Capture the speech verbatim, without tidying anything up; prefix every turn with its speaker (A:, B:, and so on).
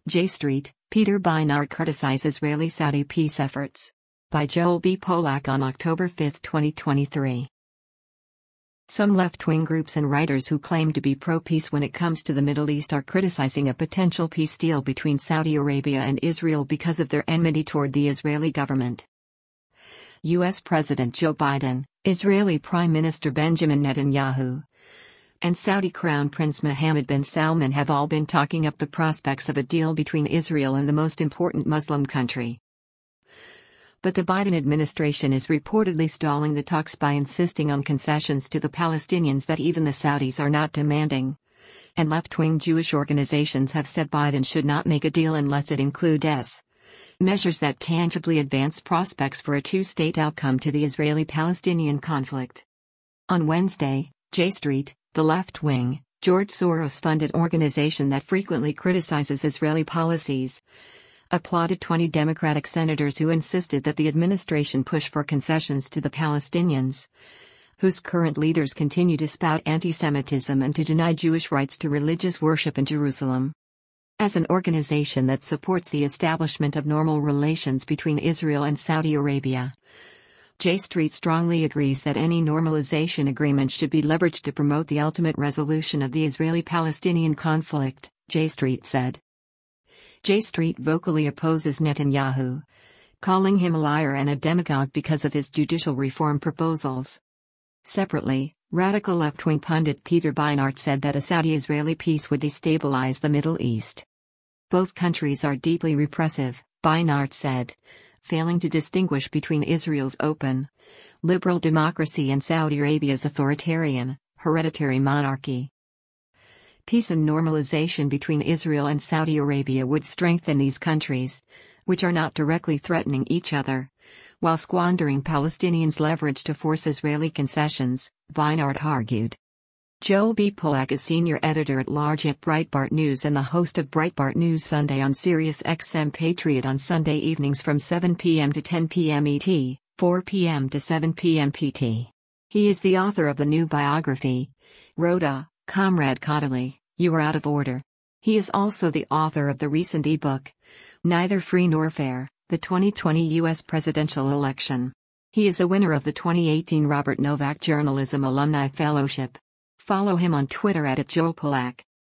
A: J Street, Peter Beinart criticizes Israeli-Saudi peace efforts. By Joel B. Polak on October fifth, twenty twenty-three. Some left-wing groups and writers who claim to be pro-peace when it comes to the Middle East are criticizing a potential peace deal between Saudi Arabia and Israel because of their enmity toward the Israeli government. U S President Joe Biden, Israeli Prime Minister Benjamin Netanyahu, and Saudi Crown Prince Mohammed bin Salman have all been talking up the prospects of a deal between Israel and the most important Muslim country. But the Biden administration is reportedly stalling the talks by insisting on concessions to the Palestinians that even the Saudis are not demanding. And left-wing Jewish organizations have said Biden should not make a deal unless it includes measures that tangibly advance prospects for a two-state outcome to the Israeli-Palestinian conflict. On Wednesday, J Street, the left-wing, George Soros-funded organization that frequently criticizes Israeli policies, applauded twenty Democratic senators who insisted that the administration push for concessions to the Palestinians, whose current leaders continue to spout anti-Semitism and to deny Jewish rights to religious worship in Jerusalem. As an organization that supports the establishment of normal relations between Israel and Saudi Arabia, J Street strongly agrees that any normalization agreement should be leveraged to promote the ultimate resolution of the Israeli-Palestinian conflict, J Street said. J Street vocally opposes Netanyahu, calling him a liar and a demagogue because of his judicial reform proposals. Separately, radical left-wing pundit Peter Beinart said that a Saudi-Israeli peace would destabilize the Middle East. Both countries are deeply repressive, Beinart said, failing to distinguish between Israel's open, liberal democracy and Saudi Arabia's authoritarian, hereditary monarchy. Peace and normalization between Israel and Saudi Arabia would strengthen these countries, which are not directly threatening each other, while squandering Palestinians' leverage to force Israeli concessions, Beinart argued. Joel B. Polak is senior editor-at-large at Breitbart News and the host of Breitbart News Sunday on Sirius X M Patriot on Sunday evenings from seven p m to ten p m E T, four p m to seven p m P T. He is the author of the new biography, Rhoda, Comrade Caudaly, You Are Out of Order. He is also the author of the recent e-book, Neither Free Nor Fair, the twenty twenty U S Presidential Election. He is a winner of the twenty eighteen Robert Novak Journalism Alumni Fellowship. Follow him on Twitter at Joel Polak.